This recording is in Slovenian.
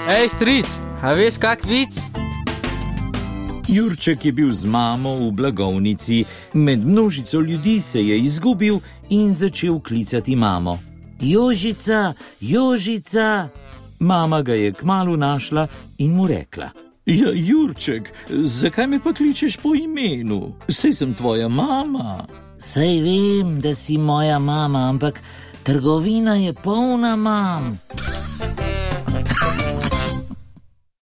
Ej, stric, a veš kak vic? Jurček je bil z mamo v blagovnici, med množico ljudi se je izgubil in začel klicati mamo. Jožica, Jožica! Mama ga je kmalu našla in mu rekla: Ja, Jurček, zakaj me pa kličeš po imenu? Saj sem tvoja mama. Saj vem, da si moja mama, ampak trgovina je polna mam.